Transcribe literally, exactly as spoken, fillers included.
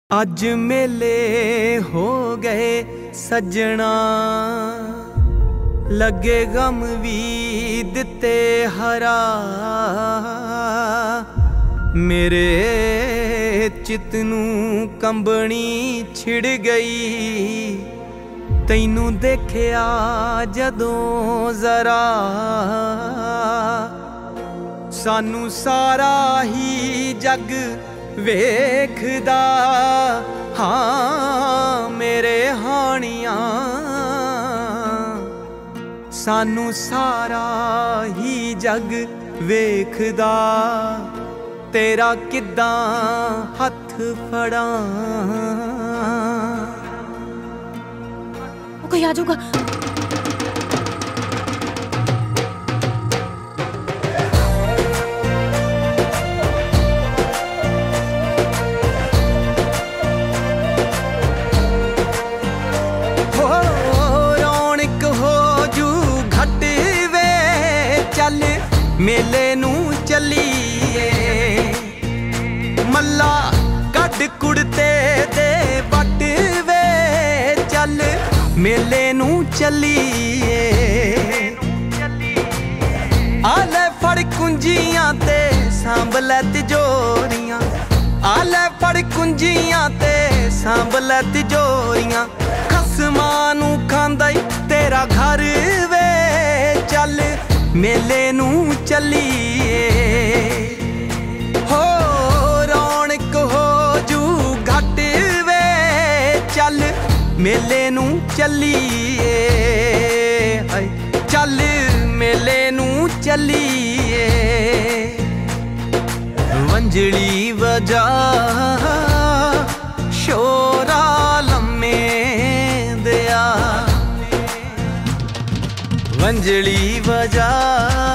अज मेले हो गए सजना, लगे गम भी दिते हरा। मेरे चित नू कंबनी छिड़ गई, तैनू देखिया जदों जरा। सानू सारा ही जग वेखदा, हाँ मेरे हानिया। सानू सारा ही जग वेखदा, तेरा किद्दां हथ फड़ा। कोई आ जाऊगा। मेले नू चलीए मल्ला कड कुड़ते दे बट वे। चल मेले नू चलीए, आले फड़ कुंजियां ते सांभले तिजोरियां। आले फड़ कुंजियां ते सांभले तिजोरियां। खसमां नू खांदा ई तेरा घर वे। चल मेले नू चलीए, हो रौनक हो जू घट वे। चल मेले नू चलीए, चल मेले नू चलीए। वंजड़ी वजा शोरा लम्मे दिया, वंजड़ी वजा